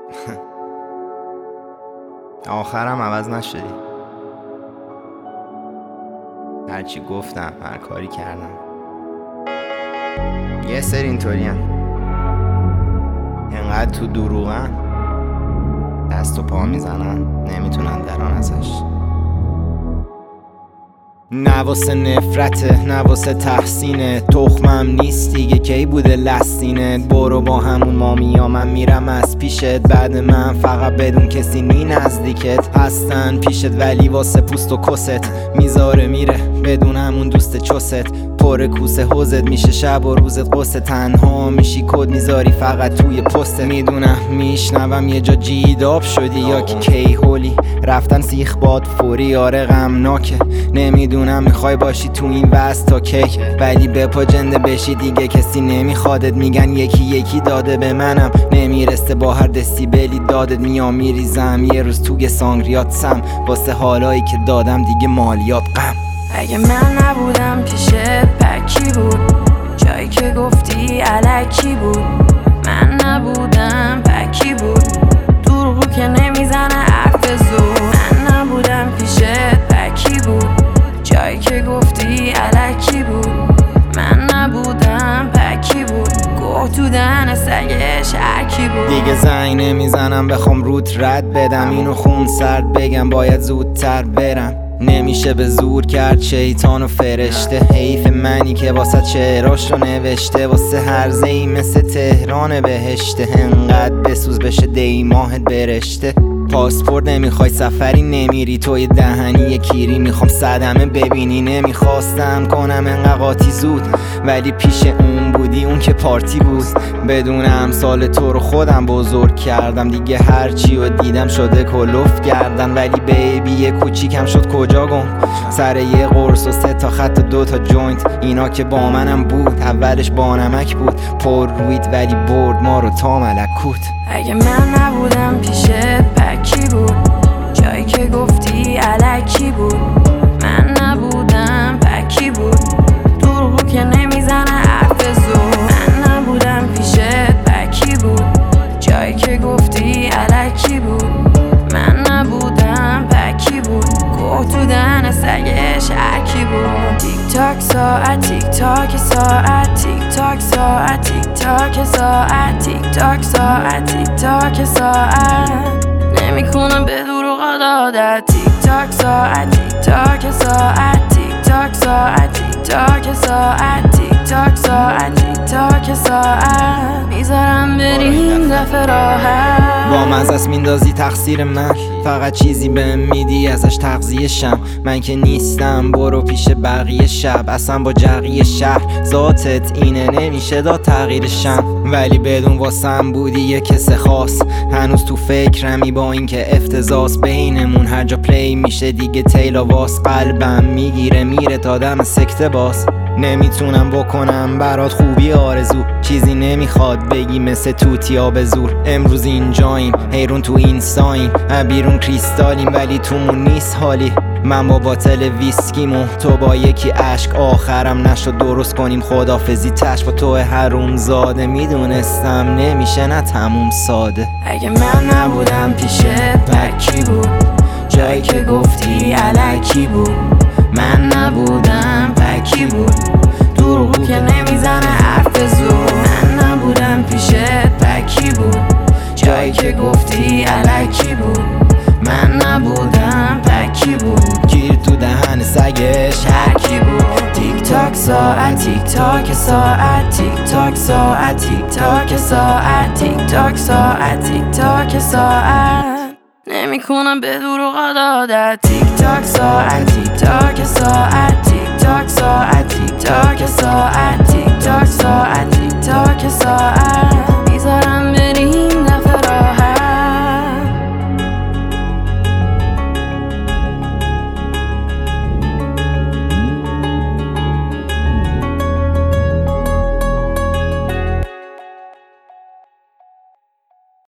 آخرم عوض نشدی. هرچی گفتم، هر کاری کردم، یه سری اینطوری هم انقدر تو دروغن، دست و پا میزنن نمیتونن دران ازش. نواسه نفرته، نواسه تحسینه، تخمم نیست دیگه کی بوده لستینه. برو با همون مامیا، من میرم از پیشت، بعد من فقط بدون کسی نی نزدیکت هستن پیشت، ولی واسه پوست و کست میذاره میره بدون همون دوست چست. پر کوسه حوزت میشه شب و روزت قصه، تنها میشی کد میذاری فقط توی پست. میدونم میشنوم یه جا جیداب شدی یا که کی هولی رفتن سیخ باد فوری، آره غمناکه. نمیدونم میخوای باشی تو این وست تا کی، ولی به پا جنده بشی دیگه کسی نمیخوادت. میگن یکی یکی داده به منم نمیرسه، با هر دسیبلی دادت میام میریزم. یه روز توی سانگریات سم واسه حالایی که دادم دیگه مالیات غم. اگه من نبودم پیشت پکی بود، جایی که گفتی الکی بود. من نبودم پکی بود، دروغو که نمیزنه حرف زور. من نبودم پیشت پکی بود، جایی که گفتی الکی بود. من نبودم پکی بود، گوه تو دهن سگش هرکی بود. دیگه زنگ نمیزنم بخوام روت رد بدم، اینو خون سرد بگم باید زودتر برم. نمیشه به زور کرد شیطان و فرشته، حیف منی که واسه چهراشو نوشته. واسه هر زی مثل تهران بهشته، انقدر بسوز بشه دی ماهت برشته. پاسپورت نمیخوای سفری نمیری، توی دهنی کیری میخوام صدمه ببینی. نمیخواستم کنم انقدر قاطی زود، ولی پیش اون بودی، اون که پارتی بود. بدون امثال تو رو خودم بزرگ کردم، دیگه هرچی رو دیدم شده کلوف گردن. ولی بیبی یه کوچیکم شد کجا گم، سر یه قرص و 3 تا خط و 2 تا جوینت. اینا که با منم بود، اولش با نمک بود، پر روید ولی برد ما رو تا ملکوت. اگه من نبودم پیشت پکی بود، جایی که گفتی الکی بود. من نبودم پکی بود، دروغو که نمیزنه حرف زور. من نبودم پیشت پکی بود، جایی که گفتی الکی بود. من نبودم پکی بود، گوه تو دهن سگش هرکی بود. تیک تاک ساعت، تیک تاک ساعت، تیک تاک ساعت، تیک تاک ساعت، تیک تاک ساعت، تیک تاک ساعت. نمیکنم به دروغ عادت. تیک تاک ساعت، تیک تاک ساعت، تیک تاک ساعت، تیک تاک ساعت، تیک تاک ساعت، تیک تاک ساعت. میذارم بریم دفعه راحت. با مزس میندازی تقصیر من، فقط چیزی بهم میدی ازش تغذیه شم. من که نیستم برو پیش بقیه شب، اصلا با جقیه شهر ذاتت اینه نمیشه داد تغییرشم. ولی بدون واسم بودی یه کس خاص، هنوز تو فکرمی با اینکه افتضاحس بینمون هر جا پلی میشه دیگه تیلا واس. قلبم میگیره میره تا دم سکته باز، نمیتونم بکنم برات خوبی آرزو. چیزی نمیخواد بگی مثل توتیا به زور. امروز اینجاییم حیرون تو اینستاییم، بیرون کریستالیم ولی تومون نیست حالی. من با باتل ویسکیمو تو با یکی عشق، آخرم نشد درست کنیم خدافزی تش با تو حروم زاده. میدونستم نمیشه نه تموم ساده. اگه من نبودم پیشت پکی بود، جایی که گفتی الکی بود. من نبودم پکی بود، دروغو که نمیزنه حرف زور. من نبودم پیشت پکی بود، جایی که گفتی الکی بود. من نبودم پکی بود، گیر تو دهن سگش هرکی بود. تیک تاک ساعت، تیک تاک ساعت، تیک تاک ساعت، تیک تاک ساعت، تیک تاک ساعت، تیک تاک ساعت. نمیکنم به دروغ عادت. تیک تاک ساعت، تیک تاک ساعت، تیک تاک ساعت، تیک تاک ساعت، تیک تاک ساعت، تیک تاک ساعت.